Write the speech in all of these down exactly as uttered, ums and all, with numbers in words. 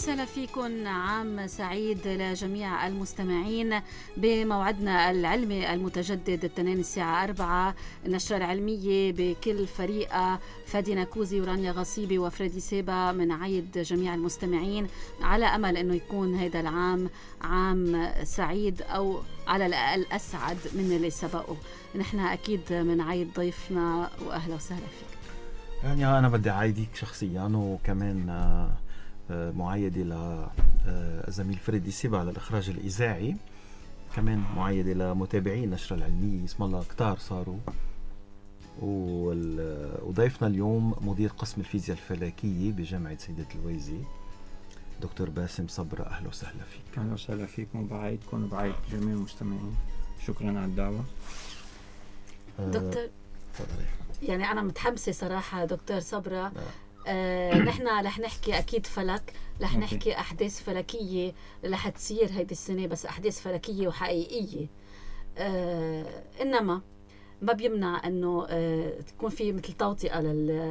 وسهلا فيكم. عام سعيد لجميع المستمعين بموعدنا العلمي المتجدد الاثنين الساعة أربعة، النشرة العلمية بكل فريقة فادي ناكوزي ورانيا غصيبي وفريدي سيبا. من عيد جميع المستمعين على أمل أنه يكون هذا العام عام سعيد أو على الأقل أسعد من اللي سبقه. نحن أكيد من عيد ضيفنا وأهلا وسهلا فيك. يعني أنا بدي أعيدك شخصيا وكمان معايدة لزميل فريدي سيبا على الإخراج الإذاعي، كمان معايدة لمتابعين النشرة العلمية اسم الله كتار صاروا. وضيفنا اليوم مدير قسم الفيزياء الفلكية بجامعة سيدة الويزي دكتور باسم صبرا. أهلا وسهلا فيك. أهلا وسهلا فيكم وبعيدكم وبعيد جميع المستمعين. شكرا على الدعوة. دكتور تفضلي. يعني أنا متحمسة صراحة دكتور صبرا. آه، نحن رح نحكي أكيد فلك، رح نحكي أحداث فلكية رح تصير هيدي السنة، بس أحداث فلكية وحقيقية. آه، إنما ما بيمنع أنه آه، تكون في مثل توطئة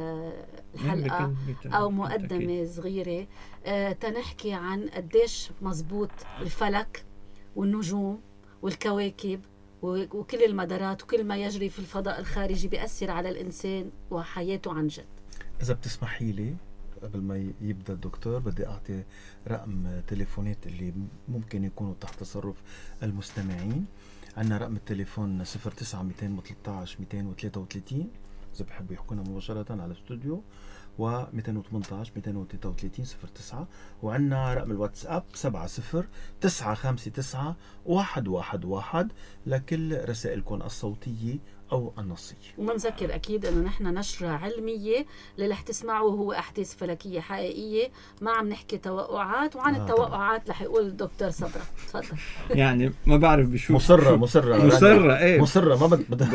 للحلقة أو مقدمة صغيرة آه، تنحكي عن قديش مزبوط الفلك والنجوم والكواكب وكل المدارات وكل ما يجري في الفضاء الخارجي بيأثر على الإنسان وحياته عن جد. إذا بتسمحي لي قبل ما يبدأ الدكتور بدي أعطي رقم تليفونات اللي ممكن يكونوا تحت تصرف المستمعين. عنا رقم التليفون صفر تسعة مئتين وثلاثة عشر مئتين وثلاثة وثلاثين إذا بحبوا يحكونا مباشرة على الاستوديو، و مئتين وثمانية عشر مئتين وثلاثة وثلاثين صفر تسعة. وعنا رقم الواتساب سبعة صفر تسعة خمسة تسعة واحد واحد واحد لكل رسائلكم الصوتية أو النصية. ومنذكر أكيد أنه نحن نشرة علمية اللي رح تسمعوه هو أحداث فلكية حقيقية، ما عم نحكي توقعات. وعن آه التوقعات رح يقول الدكتور صبرا. تفضل. يعني ما بعرف بشوف مصرة مصرة مصرة ايه مصرة ما بد بد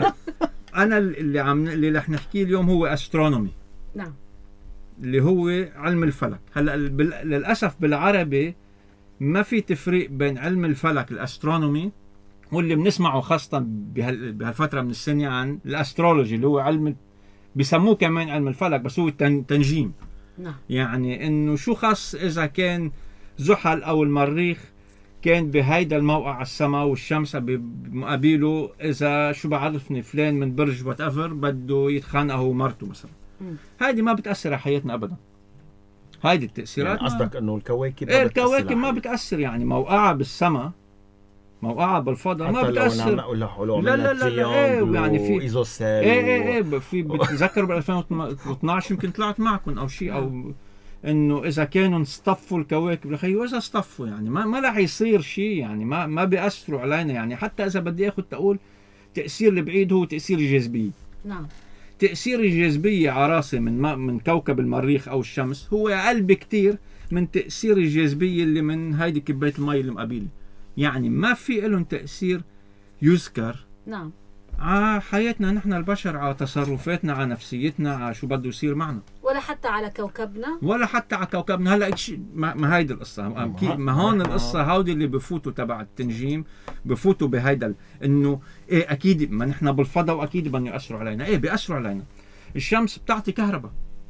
أنا اللي عم اللي رح نحكيه اليوم هو أسترونومي. نعم. اللي هو علم الفلك. هلا للأسف بالعربي ما في تفريق بين علم الفلك الأسترونومي واللي بنسمعه خاصة بهالفترة من السنة عن الأسترولوجي اللي هو علم بيسموه كمان علم الفلك بس هو تنجيم. نعم. يعني إنه شو خاص إذا كان زحل أو المريخ كان بهيدا الموقع على السماء والشمس بمقابله، إذا شو بعرفني فلان من برج واتأفر بده يتخانق هو ومرته مثلا. هيدي ما بتأثر على حياتنا أبدا. هيدي التأثيرات يعني قصدك إنه الكواكب إيه الكواكب ما بتأثر، يعني موقعها بالسماء موقعها بالفضاء ما بتأثر. لا لا لا ايه يعني في ايزوسيل ايه ايه ايه في بتذكر بال ألفين واثناشر يمكن طلعت معكم او شيء، او انه اذا كانوا اصطفوا الكواكب لخي واذا اصطفوا يعني ما ما راح يصير شيء، يعني ما ما بيأثروا علينا. يعني حتى اذا بدي اخذ تقول تأثير البعيد هو تأثير الجاذبية. نعم. تأثير الجاذبية على راسي من ما من كوكب المريخ او الشمس هو اقل بكتير من تأثير الجاذبية اللي من هيدي كباية المي اللي مقابلي. يعني ما في لهم تأثير يذكر. نعم. على حياتنا نحن البشر، على تصرفاتنا، على نفسيتنا، على شو بده يصير معنا، ولا حتى على كوكبنا ولا حتى على كوكبنا. هلا ما, ما هيدي القصة. ما هون القصة هودي اللي بفوتوا تبع التنجيم بفوتوا بهيدا انه ايه اكيد ما نحن بالفضاء واكيد بدهم يأثروا علينا. ايه بيأثروا علينا. الشمس بتعطي كهرباء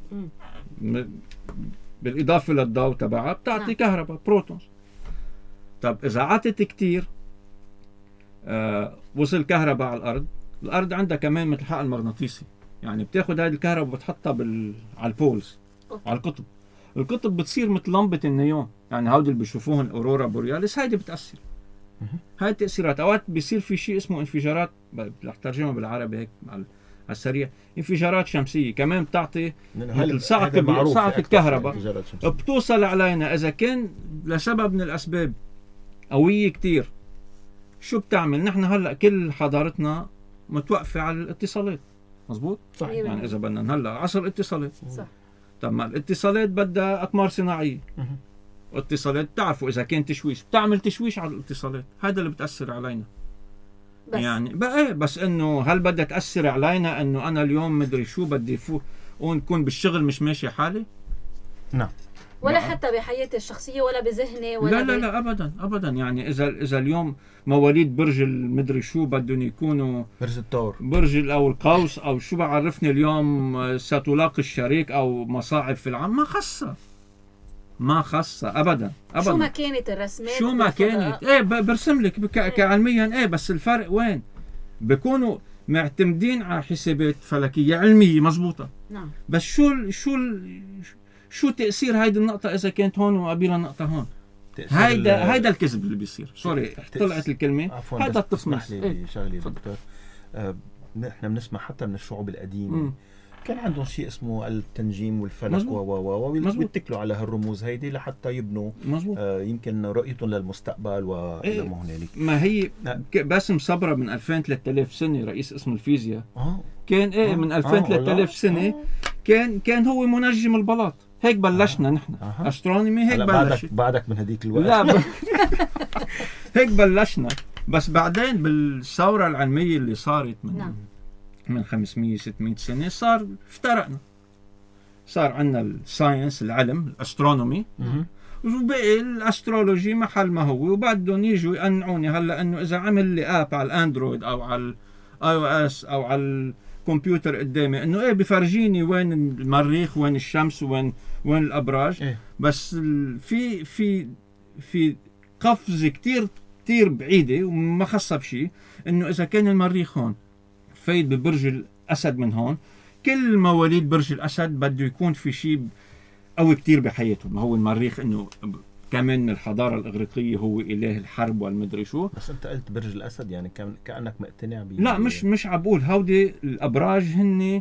بالاضافة للضوء تبعها بتعطي نعم. كهرباء بروتونز. طب إذا عطت كتير آه وصل كهرباء على الأرض، الأرض عندها كمان مثل حقل مغناطيسي، يعني بتاخد هذه الكهرباء وبتحطها بال... على البولز أوكي. على القطب. القطب بتصير مثل لمبة النيون، يعني هودي اللي بيشوفوهن أورورا بورياليس هيدي بتأثر. هاي التأثيرات أوقات بيصير في شيء اسمه انفجارات، رح ترجمها بالعربي هيك على السريع، انفجارات شمسية كمان بتعطي مثل صعقة صعقة الكهرباء بتوصل علينا إذا كان لسبب من الأسباب قوية كتير. شو بتعمل؟ نحن هلأ كل حضارتنا متوقفة على الاتصالات. مزبوط؟ صح. يعني إذا بدنا هلأ عصر الاتصالات. صح. طب ما الاتصالات بدها أقمار صناعية. واتصالات تعرفوا إذا كان تشويش بتعمل تشويش على الاتصالات، هذا اللي بتأثر علينا. بس. يعني بقى بس إنه هل بدها تأثر علينا إنه أنا اليوم مدري شو بدي فوق ونكون بالشغل مش ماشي حالي؟ نعم. ولا حتى بحياتي الشخصية ولا بذهني ولا لا لا لا أبدا أبدا. يعني إذا إذا اليوم مواليد برج المدري شو بدهم يكونوا برج الثور برج أو القوس أو شو بعرفني اليوم ستلاقي الشريك أو مصاعب في العام ما خصها. ما خاصة ابدا ابدا شو ما كانت الرسمات شو ما كانت ايه برسم لك بك... كعلميا ايه بس الفرق وين؟ بيكونوا معتمدين على حسابات فلكية علمية مزبوطة. نعم. بس شو ال... شو ال... شو تأثير هيدي النقطة إذا كانت هون وقبيلها نقطة هون؟ هيدا هيدا الكذب اللي بيصير. سوري طلعت الكلمة. هيدا التفنيس. لي شغلي دكتور، آه نحن بنسمع حتى من الشعوب القديمة م. كان عندهم شيء اسمه التنجيم والفلك و و و ويتكلوا على هالرموز هيدي لحتى يبنوا آه يمكن رؤيتهم للمستقبل والى ما هنالك. ما هي باسم صبرا من ألفين ثلاثة آلاف سنة رئيس قسم الفيزياء آه. كان ايه آه. من ألفين ثلاثة آلاف سنة آه. كان كان هو منجم البلاط. هيك بلشنا آه. نحن آه. استرونومي هيك بلشت. بعدك بعدك من هديك الوقت. لا ب... هيك بلشنا. بس بعدين بالثورة العلمية اللي صارت من نعم. من خمسمية ستمية سنة صار افترقنا. صار عندنا الساينس العلم الاسترونومي وبقي الاسترولوجي محل ما هو، وبعدهم يجوا يقنعوني هلا انه اذا عمل لي اب على الاندرويد او على الاي او اس او على الكمبيوتر قدامي انه ايه بفرجيني وين المريخ وين الشمس وين وين الابراج إيه؟ بس في في في قفزه كتير كتير بعيده وما خاصه بشيء انه اذا كان المريخ هون فايد ببرج الأسد من هون، كل مواليد برج الأسد بده يكون في شيء قوي كتير بحياته. ما هو المريخ إنه كمان من الحضارة الإغريقية هو إله الحرب والمدري شو. بس أنت قلت برج الأسد يعني كأنك مقتنع بيه. لا مش مش عبقول هودي الأبراج هن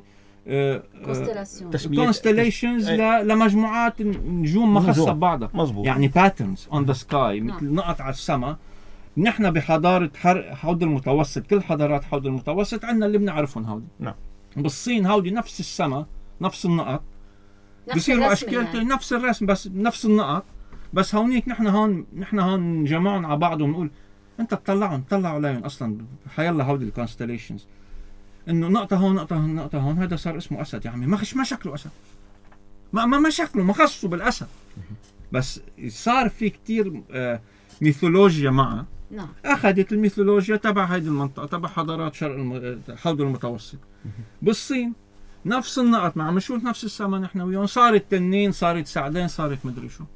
constellations لمجموعات نجوم ما خاصة ببعضها. يعني patterns on the sky مثل نقط على السماء. نحن بحضارة حوض المتوسط، كل حضارات حوض المتوسط عندنا اللي بنعرفهم هودي. نعم. بالصين هودي نفس السماء نفس النقط بصيروا اشكال يعني. نفس الرسم بس نفس النقط. بس هونيك نحن هون نحن هون نجمعهم على بعض ونقول انت تطلعهم طلعوا عليهم اصلا حيلا هودي الكونستليشنز انه نقطة هون نقطة هون نقطة هون هذا صار اسمه اسد يا عمي. ما ما شكله اسد، ما ما, ما شكله ما خصه بالاسد. بس صار في كتير آه ميثولوجيا معه. نعم. أخذت الميثولوجيا تبع هذه المنطقة تبع حضارات شرق الم... حوض المتوسط. بالصين نفس النقط مع مشوت نفس السما نحن وياهم صارت تنين صارت سعدين صارت مدري شو.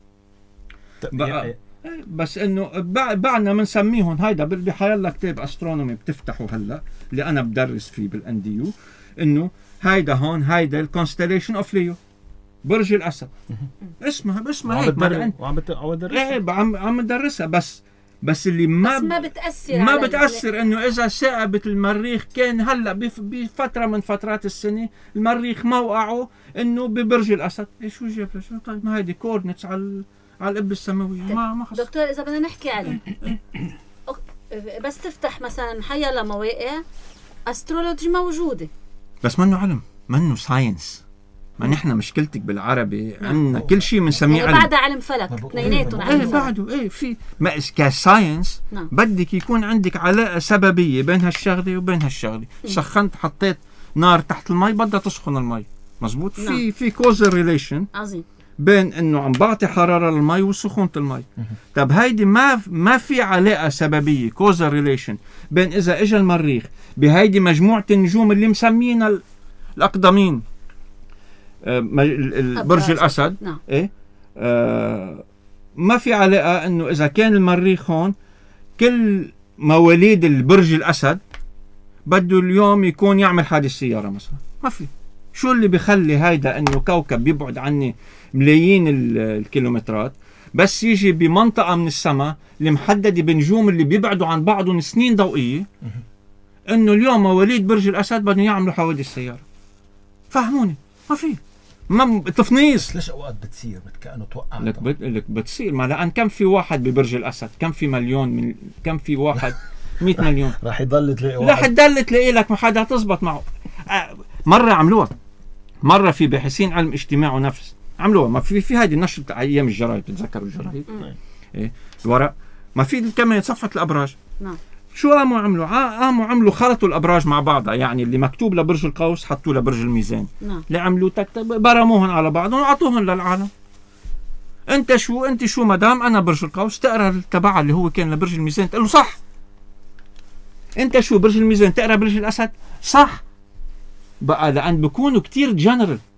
بقى بس إنه بعدنا بنسميهم هيدا بحيالله كتاب أسترونومي بتفتحوا هلا اللي أنا بدرس فيه بالأنديو إنه هيدا هون هيدا الكونستليشن أوف ليو برج الأسد. اسمها باسمها هيك وعم بدرسها. إيه عم عم بدرسها بس بس اللي ما بس ما بتأثر ما بتأثر انه اذا ثاقبت المريخ كان هلا بفتره من فترات السنه المريخ موقعه انه ببرج الاسد. ايش شو جاب شو طيب ما هيدي كوردنتس على على القبه السماويه ما ما خص. دكتور اذا بدنا نحكي عليه بس تفتح مثلا حيلا مواقع استرولوجي موجوده بس منه علم منه ساينس. ما نحن مشكلتك بالعربي عندنا كل شيء بنسميه يعني علم. بعدها علم فلك اثنيناتهم ايه بعده ايه في ما كساينس نعم. بدك يكون عندك علاقه سببيه بين هالشغله وبين هالشغله. سخنت حطيت نار تحت المي بدها تسخن المي مزبوط. نعم. في في كوزل ريليشن عظيم بين انه عم بعطي حراره للمي وسخونه المي. طب هيدي ما ما في علاقه سببيه كوزل ريليشن بين اذا اجى المريخ بهيدي مجموعه النجوم اللي مسمينا الاقدمين برج الأسد. نعم. إيه آه ما في علاقة إنه إذا كان المريخ هون كل مواليد البرج الأسد بده اليوم يكون يعمل حادث سيارة مثلا. ما في. شو اللي بيخلي هيدا إنه كوكب يبعد عني ملايين الكيلومترات بس يجي بمنطقة من السماء اللي محددة بنجوم اللي بيبعدوا عن بعضهم سنين ضوئية إنه اليوم مواليد برج الأسد بدهم يعملوا حوادث سيارة. فهموني ما في ما تفنيص. ليش اوقات بتصير كأنه توقع لك بت... لك بتصير ما لان كم في واحد ببرج الاسد كم في مليون من كم في واحد مئة مليون راح يضل تلاقي واحد راح تضل تلاقي لك ما حدا تزبط معه. مره عملوها مره في باحثين علم اجتماع ونفس عملوها ما في في هذه النشر بتاع ايام الجرايد بتتذكروا الجرايد ايه الورق ما في كمان صفحه الابراج. نعم. شو قاموا عملوا؟ قاموا عملوا خلطوا الابراج مع بعضها يعني اللي مكتوب لبرج القوس حطوه لبرج الميزان. نعم. اللي عملوا تكتب برموهم على بعضهم وعطوهم للعالم. انت شو انت شو مدام انا برج القوس تقرا تبعها اللي هو كان لبرج الميزان تقول له صح. انت شو برج الميزان تقرا برج الاسد صح. بقى لان بيكونوا كتير جنرال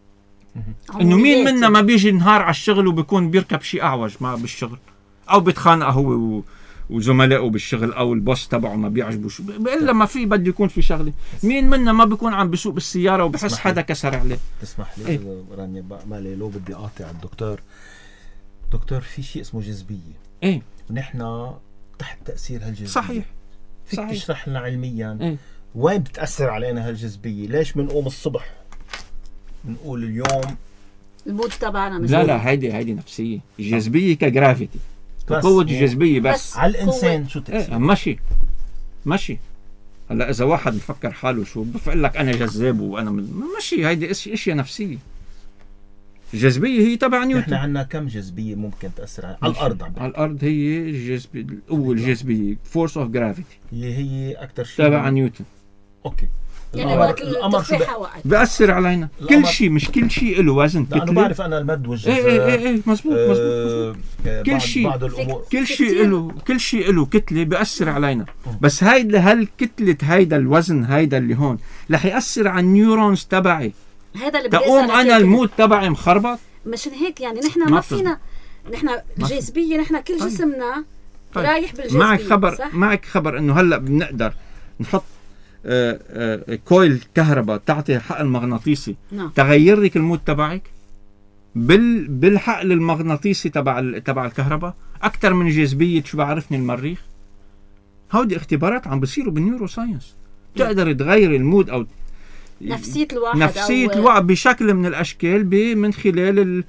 انه مين عموميات. منا ما بيجي نهار على الشغل وبيكون بيركب شيء اعوج ما بالشغل، او بيتخانق هو و... وزملائه بالشغل، او البوس تبعه ما بيعجبه شو الا ما في بده يكون في شغله. مين منا ما بيكون عم بيسوق بالسياره وبحس حدا كسر عليه؟ تسمح لي إيه؟ رانيا مالي لو بدي اقاطع الدكتور. دكتور في شيء اسمه جاذبيه، ايه ونحن تحت تاثير هالجاذبيه. صحيح فيك صحيح. تشرح لنا علميا إيه؟ وين بتاثر علينا هالجاذبيه؟ ليش بنقوم الصبح بنقول اليوم المود تبعنا مش لا لا هيدي هيدي نفسية. الجاذبية كجرافيتي، قوة الجاذبية بس, بس. على الانسان شو ايه تاثير؟ ماشي ماشي. هلا اذا واحد بفكر حاله شو بفقل لك انا جذاب وانا من... ماشي، هيدي اشياء نفسية. الجاذبية هي تبع نحن نيوتن. عندنا كم جاذبيه ممكن تاثر على, على الارض؟ عم على الارض هي الجاذبية، القوة الجاذبية، فورس اوف جرافيتي اللي هي اكثر شيء تبع نيوتن. اوكي. يعني القمر وقت القمر شو التفاحة وقت بأثر علينا كل شيء، مش كل شيء له وزن لانه كتلة. بعرف انا المد والجزر. ايه ايه ايه ايه مزبوط مزبوط, مزبوط. كل شيء بعض الامور كل في شيء كتير. له كل شيء له كتله بيأثر علينا. بس هيدا هالكتله هيدا الوزن هيدا اللي هون رح يأثر على النيورونز تبعي، هذا اللي بدي تقوم أسألك انا إياه. المود تبعي مخربط. مشان هيك يعني نحن ما ما في. فينا، نحن الجاذبية نحن كل طيب. جسمنا طيب. رايح بالجاذبية. معك خبر صح؟ معك خبر انه هلا بنقدر نحط آه آه كويل كهرباء تعطي الحقل المغناطيسي نعم. تغير لك المود تبعك بال بالحقل المغناطيسي تبع ال... تبع الكهرباء اكثر من جاذبيه شو بعرفني المريخ. هودي اختبارات عم بيصيروا بالنيورو ساينس، بتقدر تغير المود او نفسية الواحد نفسيه أو الواحد بشكل من الاشكال ب... من خلال ال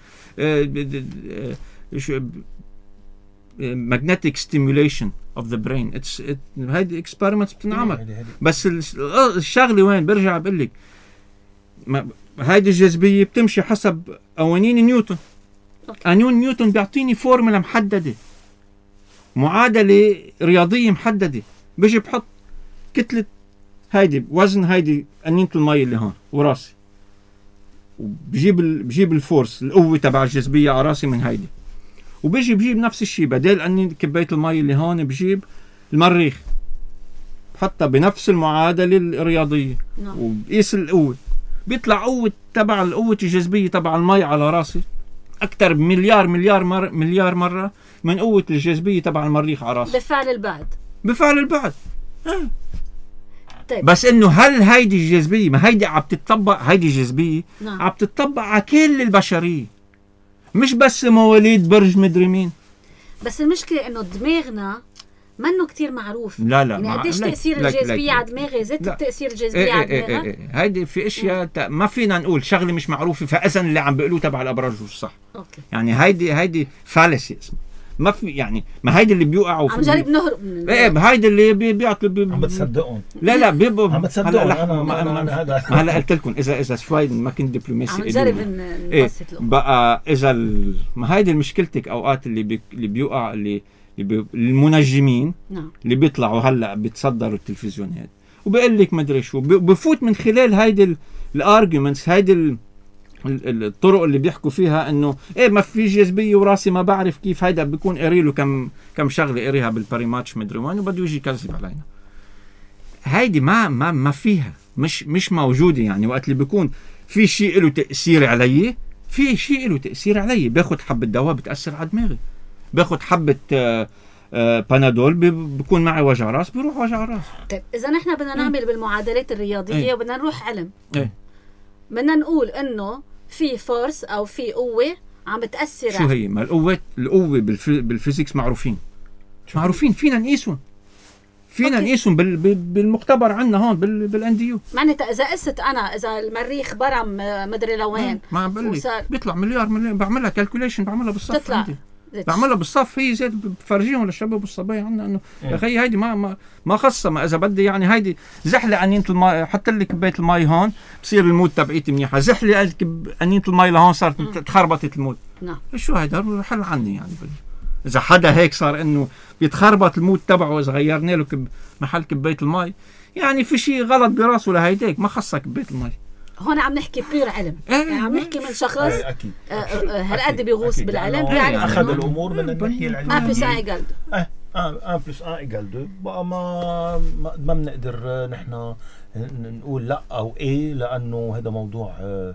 magnetic stimulation of the brain. it's it هيدي اكسبيرمنتس بتنعمل. هيدي- هيدي. بس الشغله وين برجع بقول لك هيدي الجاذبيه بتمشي حسب قوانين نيوتن. أوكي. قانون نيوتن بيعطيني فورمولا محدده، معادله رياضيه محدده، بيجي بحط كتله هيدي وزن هيدي قنينه المي اللي هون وراسي، وبجيب ال... بجيب الفورس القوه تبع الجاذبيه على راسي من هيدي، وبيجي بجيب نفس الشيء بدل قنينه كبايه المي اللي هون بجيب المريخ بحطها بنفس المعادله الرياضيه نعم. وبقيس القوه، بيطلع قوه تبع القوه الجاذبيه تبع المي على راسي اكثر بمليار مليار مر مليار مره من قوه الجاذبيه تبع المريخ على راسي بفعل البعد. بفعل البعد. آه. طيب. بس انه هل هيدي الجاذبيه ما هيدي عم تتطبق، هيدي الجاذبيه نعم. عم تتطبق على كل البشريه، مش بس مواليد برج مدري مين. بس المشكلة إنه دماغنا منه كتير معروف. لا لا يعني مع- قديش لك- تأثير لك- الجاذبية لك- على دماغي زيت لا. تأثير الجاذبية ايه على ايه ايه دماغها. ايه ايه. هيدي في اشياء تا- ما فينا نقول شغله مش معروفه فاذا اللي عم بيقولوه تبع الابراج مش صح. أوكي. يعني هيدي هيدي فالسي اسمه، ما في يعني ما هيدي اللي بيوقعوا عم جرب نهرب من ايه هيدي اللي بي- بيعطوا بي عم بتصدقهم؟ لا لا بيبقوا عم تصدقوا هلا انا ما- ما ما- انا هذا ما هلا قلت لكم اذا اذا شوي ما كنت دبلوماسي عم قولوا نجرب لي. ن- إيه نبسط الأمور. بقى اذا ال... ما هيدي مشكلتك اوقات اللي بي... اللي بيوقع اللي, اللي بي... المنجمين نعم. اللي بيطلعوا هلا بيتصدروا التلفزيونات وبقول لك مدري شو بي- بفوت من خلال هيدي الارجيومنتس هيدي ال... ال- ال- الطرق اللي بيحكوا فيها انه ايه ما في جاذبيه وراسي ما بعرف كيف، هيدا بيكون قاري له كم كم شغله قاريها بالباريماتش مدري وين وبده يجي يكذب علينا. هيدي ما ما ما فيها مش مش موجوده. يعني وقت اللي بيكون في شيء له تاثير علي، في شيء له تاثير علي، باخذ حبه دواء بتاثر على دماغي، باخذ حبه آه آه بانادول بي- بيكون معي وجع راس بيروح وجع راس. طيب إذا نحن بدنا نعمل بالمعادلات الرياضية إيه. وبدنا نروح علم، ايه بدنا نقول إنه في فورس أو في قوة عم بتأثر. شو هي؟ ما القوه القوه بالف... بالفيزيكس معروفين معروفين فينا نقيسهم، فينا أوكي. نقيسهم بال... بال- بالمختبر عندنا هون بال... بالانديو. معناتها إذا قست أنا إذا المريخ برم آه، مدري لوين ما عم بقول وصار- لك بيطلع مليار مليار، بعملها كالكوليشن بعملها بالصف تطلع. عندي. بعملها بالصف هي زيت بفرجيهم للشباب والصبايا عنا انه يا اخي هيدي ما ما ما خصها، ما اذا بدي يعني هيدي زحلي قنينه المي، حط لي كبايه المي هون بصير المود تبعيتي منيحه، زحلي قنينه المي لهون صارت تخربطت المود. نعم. شو هيدا حل عني يعني بال... اذا حدا هيك صار انه بيتخربط المود تبعه اذا غيرنا له كب... محل كبايه المي، يعني في شيء غلط براسه لهيديك، ما خصها كبايه المي. هون عم نحكي بير علم، إيه، يعني عم نحكي من شخص إيه، اكيد آه، آه، هالقد بيغوص أكيد. بالعلم لأنه بيعرف يعني اخذ إنه الامور من الناحيه أن العلميه. بلس أن إيجال دو. اه ان بلس ان ايجال دو بقى ما ما ما بنقدر نحن نقول لا او ايه، لانه هذا موضوع آه،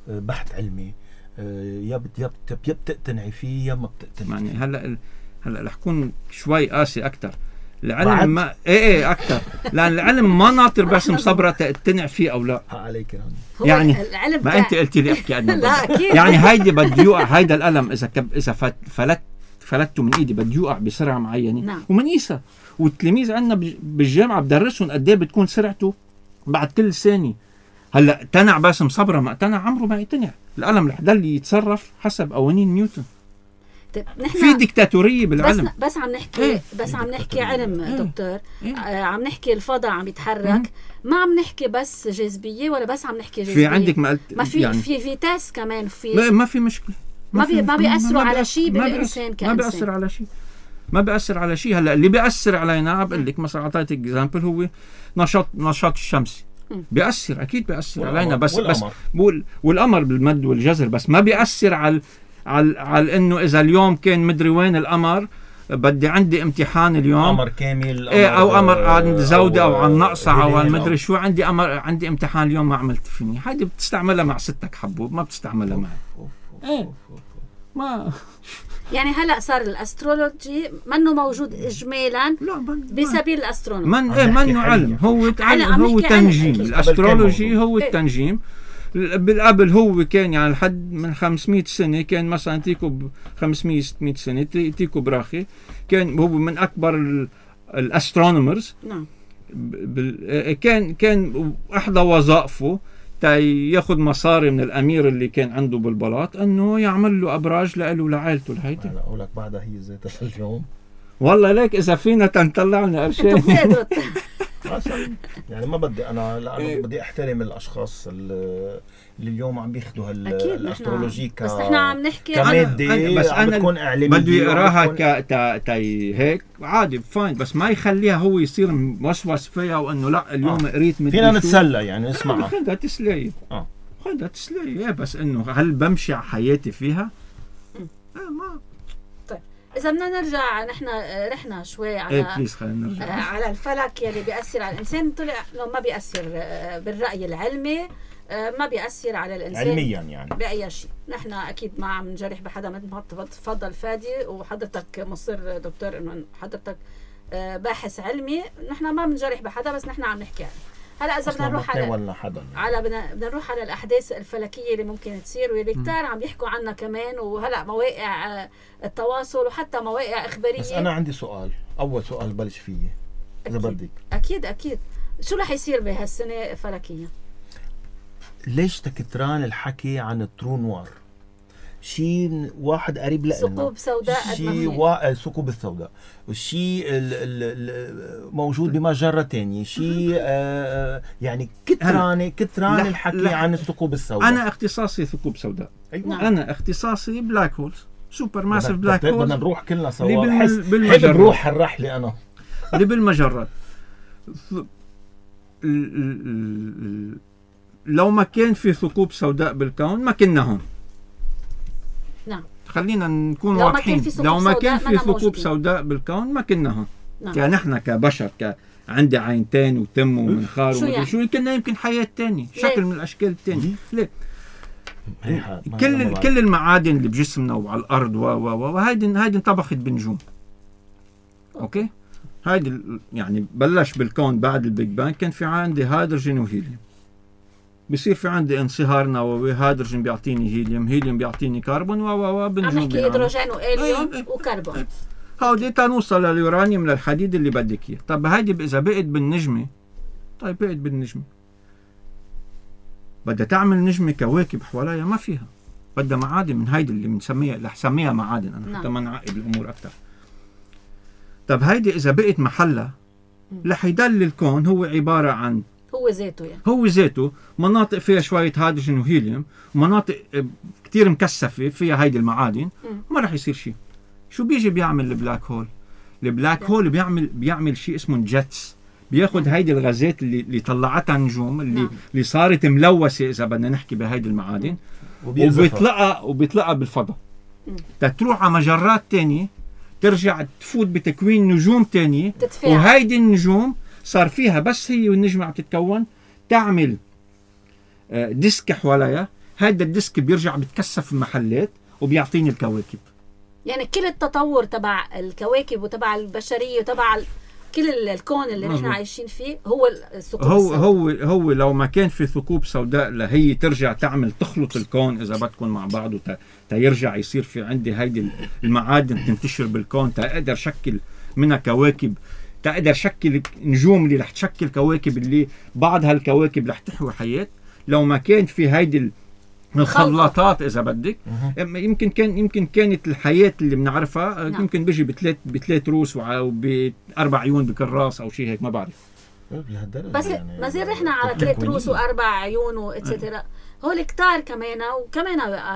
بحث علمي يا بت يا بتقتنعي فيه يا ما بتقتنعي يعني هلا هلا رح كون شوي قاسي اكثر. العلم ما ايه ايه اكثر لان العلم ما ناطر باسم صبرا تقتنع فيه او لا. عليك يعني ما انت قلتي لي احكي عنه. لا اكيد يعني هيدي بده يوقع هيدا القلم اذا كب اذا فلت فلتته من ايدي بده يوقع بسرعه معينه. نعم. ومنقيسها. والتلاميذ عندنا بالجامعه بدرسهم قد ايه بتكون سرعته بعد كل ثانيه. هلا اقتنع باسم صبرا ما اقتنع عمره ما يقتنع. القلم رح يضل يتصرف حسب قوانين نيوتن. طيب في ديكتاتوريه بالعلم. بس بس عم نحكي ايه؟ بس عم نحكي علم ايه؟ دكتور. ايه؟ آه عم نحكي الفضاء عم يتحرك. مم. ما عم نحكي بس جاذبيه ولا بس عم نحكي جاذبيه. في عندك ما قلت ما في يعني في فيتاس كمان في ما, ما في مشكله. ما بي ما بيأثروا على بيأثر شيء ما بالإنسان بيأثر كإنسان. ما بيأثر على شيء. ما بيأثر على شيء. هلا اللي بيأثر علينا عم بقول لك مثلا اعطيتك اكزامبل هو نشاط نشاط الشمسي. بيأثر اكيد بيأثر علينا بس بس بقول والقمر بالمد والجزر بس ما بيأثر على على على انه اذا اليوم كان مدري وين القمر بدي عندي امتحان اليوم قمر كامل ايه او قمر عند زودة او عن نقصة او عن مدري مدري شو عندي قمر عندي امتحان اليوم ما عملت فيني. هيدي بتستعملها مع ستك حبوب ما بتستعملها معي. ايه ما يعني هلا صار الاسترولوجي منه موجود اجمالا بسبيل الاسترونومي. من ايه منه علم هو علم هو تنجيم. الاسترولوجي هو إيه؟ التنجيم. بالقبل هو كان يعني لحد من خمسمية سنة كان مثلا تيكو خمسمية ستمية سنة تيكو براخي كان هو من أكبر الأسترونومرز. نعم. كان كان إحدى وظائفه تاي ياخذ مصاري من الأمير اللي كان عنده بالبلاط إنه يعمل له أبراج لإله ولعائلته لهيدي. أنا أقول لك بعدها هي ذاتها اليوم. والله ليك إذا فينا تنطلع لنا قرشين. يعني ما بدي انا لانه إيه؟ بدي احترم الاشخاص اللي اليوم عم بياخذوا الاسترولوجي ك بس نحن عم نحكي كمادة بس عم بتكون اعلاميه بده يقراها ك تاي هيك عادي فاين بس ما يخليها هو يصير موسوس فيها وانه لا اليوم آه. قريت مثل فينا نتسلى يعني نسمعها خدها تسليه اه خدها تسليه بس انه هل بمشي على حياتي فيها؟ آه ما إذا بدنا نرجع نحن رحنا شوي على إيه بليز خلينا نرجع على الفلك يلي بيأثر على الإنسان طلع إنه ما بيأثر بالرأي العلمي ما بيأثر على الإنسان علميا يعني بأي شيء. نحن أكيد ما عم نجرح بحدا مثل ما تفضل فادي وحضرتك مصر دكتور إنه حضرتك باحث علمي. نحن ما بنجرح بحدا بس نحن عم نحكي عنه. هلا اذا بدنا نروح على ولا حدا على بدنا بدنا نروح على الاحداث الفلكيه اللي ممكن تصير واللي كتار عم يحكوا عنها كمان وهلا مواقع التواصل وحتى مواقع اخباريه. بس انا عندي سؤال اول سؤال بلش فيه اذا بدك. اكيد اكيد شو رح يصير بهالسنه فلكيه؟ ليش تكتران الحكي عن الترو نوار؟ شيء واحد قريب لنا ثقوب سوداء شيء وا... ثقوب السوداء والشيء موجود بمجرة تانية شيء آه يعني كتران كتران الحكي لح... عن الثقوب السوداء. أنا اختصاصي ثقوب سوداء. أيوة. أنا اختصاصي بلاك هولز سوبر ماسيف بلاك هولز. بدنا نروح كلنا سوا. بال... بالمجرات بروح الرحلة أنا اللي بالمجرات لو ما كان في ثقوب سوداء بالكون ما كنا هون. نعم. خلينا نكون واضحين. لو ما كان في ثقوب سوداء بالكون ما كنا هون. نعم. كان نحن كبشر ك عندي عينتين وتم ومنخار شو, يعني؟ شو كنا يمكن حياة تانية شكل من الأشكال التانية. ليه؟ ليه؟ كل كل المعادن اللي بجسمنا وعلى الأرض و و وهيدي هيدي انطبخت بنجوم. أوكي؟ هيدي يعني بلش بالكون بعد البيج بانج كان في عندي هيدروجين وهيليوم. بصير في عندي انصهار نووي هيدروجين بيعطيني هيليوم هيليوم بيعطيني كربون و و و بنجوم. عم نحكي هيدروجين وهيليوم ايه وكربون. ايه هودي تنوصل لليورانيوم للحديد اللي بدك اياه. طب هيدي اذا بقت بالنجمه طيب بقت بالنجمه بدها تعمل نجمه كواكب حواليها ما فيها بدها معادن من هيدي اللي بنسميها رح سميها معادن انا حتى ما نعقد الامور اكثر. طب هيدي اذا بقت محلها رح يضل الكون هو عباره عن هو ذاته يعني هو ذاته مناطق فيها شويه هيدروجين وهيليوم ومناطق كتير مكثفه فيها هيدي المعادن ما رح يصير شيء. شو بيجي بيعمل البلاك هول؟ البلاك هول بيعمل بيعمل شيء اسمه جيتس بياخد هيدي الغازات اللي اللي طلعتها النجوم اللي نعم. اللي صارت ملوثه اذا بدنا نحكي بهيدي المعادن وبيطلقها وبيطلقها بالفضاء تتروح على مجرات تانية ترجع تفوت بتكوين نجوم تانية تتفاعل. وهيدي النجوم صار فيها بس هي والنجمة عم تتكون تعمل ديسك حواليها هذا الديسك بيرجع بتكثف المحلات وبيعطيني الكواكب. يعني كل التطور تبع الكواكب وتبع البشريه وتبع ال... كل الكون اللي نحن عايشين فيه هو الثقوب هو السوداء. هو هو لو ما كان في ثقوب سوداء لهي ترجع تعمل تخلط الكون اذا بدكم مع بعض وت... تيرجع يصير في عندي هيدي المعادن تنتشر بالكون، تقدر شكل منها كواكب، تقدر شكل نجوم اللي رح تشكل كواكب اللي بعض هالكواكب رح تحوي حياة. لو ما كان في هيدي الخلاطات اذا بدك يمكن كان يمكن كانت الحياه اللي بنعرفها نعم. يمكن بيجي بثلاث بثلاث روس وباربع عيون بكل راس او شيء هيك ما بعرف. بس يعني ما زال رحنا على ثلاث روس واربع عيون واتسترا هول كتار كمان. وكمان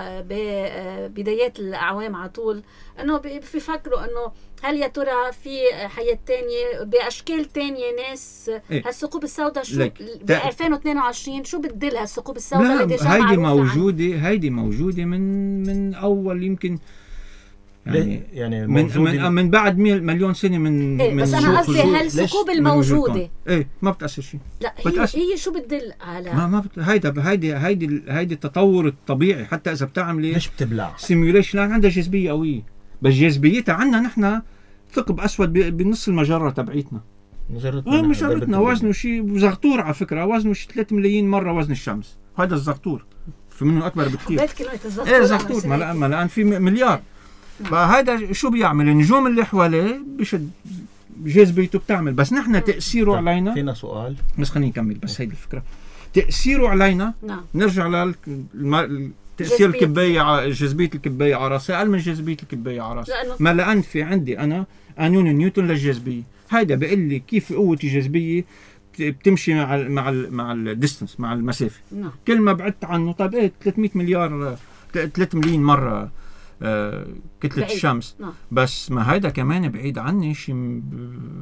ببدايات الاعوام على طول انه بيفكروا انه هل يا ترى في حياة تانية بأشكال تانية ناس إيه؟ هالثقوب السوداء شو ب ألفين واثنين وعشرين شو بتدل هالثقوب السوداء اللي ديجا هيدي موجودة هيدي موجودة من من أول يمكن يعني يعني من من, من بعد مليون سنة من إيه؟ من بس أنا قصدي هالثقوب الموجودة إيه ما بتأثر شيء. لا هي بتأثر. هي شو بتدل على ما ما بت... هيدا هيدي هيدي هيدي التطور الطبيعي. حتى إذا بتعملي ليش بتبلع سيميوليشن عندها جاذبية قوية، بس جاذبيتها عندنا نحن ثقب اسود بنص المجره تبعيتنا. مجرتنا اه مجرتنا وزنه شيء زغطور على فكره، وزنه شيء ثلاثة ملايين مره وزن الشمس. هذا الزغطور في منه اكبر بكثير. ايه زغطور ما الان ما الان في مليار. فهذا شو بيعمل؟ النجوم اللي حواليه بشد جاذبيته بتعمل، بس نحن تاثيره علينا. فينا سؤال بس خليني نكمل بس هيدي الفكره. تاثيره علينا نعم. نرجع لل تأثير الكباية ع... جاذبية الكباية على راسها أقل من جاذبية الكباية على راسها. ما لأن في عندي أنا قانون نيوتن للجاذبية، هيدا بيقول لي كيف قوة الجاذبية بتمشي مع ال مع ال مع الديستنس مع المسافة. نعم. كل ما بعدت عنه طيب إيه ثلاثمية مليار ثلاثة ملايين مرة آه كتلة بعيد. الشمس. نعم. بس ما هيدا كمان بعيد عني شيء ب...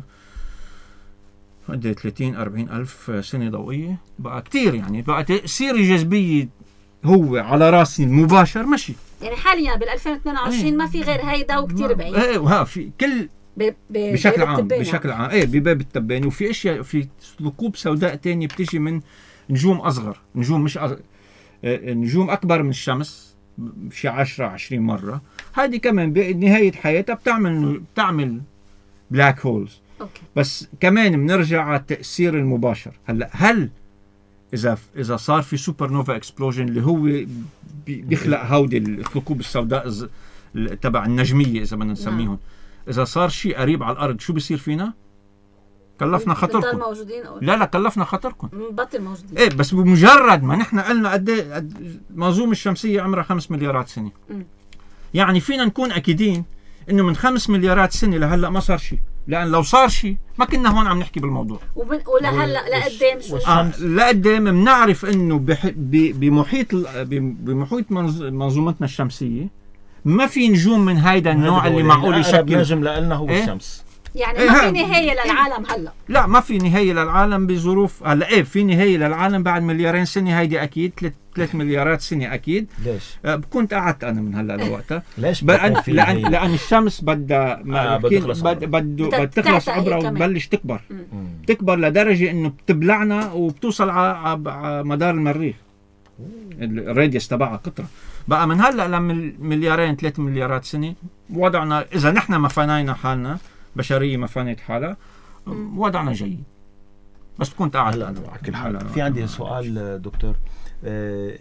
قد ثلاثين أربعين ألف سنة ضوئية، بقى كتير يعني. بقى تأثير الجاذبية هو على راسي المباشر مشي. يعني حاليا بال ألفين واثنين وعشرين ايه. ما في غير هيدا وكتير بعيد. ايه وها في كل ب... ب... بشكل عام بشكل عام ايه بباب التباني. وفي اشياء في ثقوب سوداء تانية بتيجي من نجوم اصغر، نجوم مش أصغر. نجوم اكبر من الشمس شي عشرة عشرين مرة. هذه كمان بنهاية حياتها بتعمل بتعمل بلاك هولز. أوكي. بس كمان بنرجع على التأثير المباشر. هلا هل إذا إذا صار في سوبر نوفا إكسبلوجن اللي هو بيخلق هودي الثقوب السوداء تبع النجمية إذا بدنا نسميهم، إذا صار شيء قريب على الأرض شو بيصير فينا؟ كلفنا خطركم. لا لا كلفنا خطركم. بطل موجودين. إيه بس بمجرد ما نحن قلنا قد إيه المنظومة الشمسية عمرها خمس مليارات سنة. م. يعني فينا نكون أكيدين إنه من خمس مليارات سنة لهلا ما صار شيء. لأن لو صار شيء ما كنا هون عم نحكي بالموضوع. ولهلا لقدام شو؟ آه لقدام بنعرف إنه بح... ب... بمحيط ال... بمحيط منظ... منظومتنا الشمسية ما في نجوم من هيدا النوع اللي معقول يشكل. نجم لنا هو إيه؟ الشمس. يعني ما في نهاية للعالم هلا. لا ما في نهاية للعالم بظروف هلا. ايه في نهاية للعالم بعد مليارين سنة، هيدي اكيد ثلاث مليارات سنة اكيد. ليش؟ آه كنت قعدت انا من هلا لوقتها. ليش؟ لأن لأن, لأن الشمس بدها آه بده بده تخلص عبرها وتبلش تكبر. مم. تكبر لدرجة انه بتبلعنا وبتوصل على مدار المريخ. الراديوس تبعها قطرة. بقى من هلا لمليارين ثلاث مليارات سنة وضعنا اذا نحن ما فنينا حالنا، بشرية ما فانت حالها، وضعنا جيد. بس كنت قاعد هلا على كل حال. في عندي سؤال دكتور. آه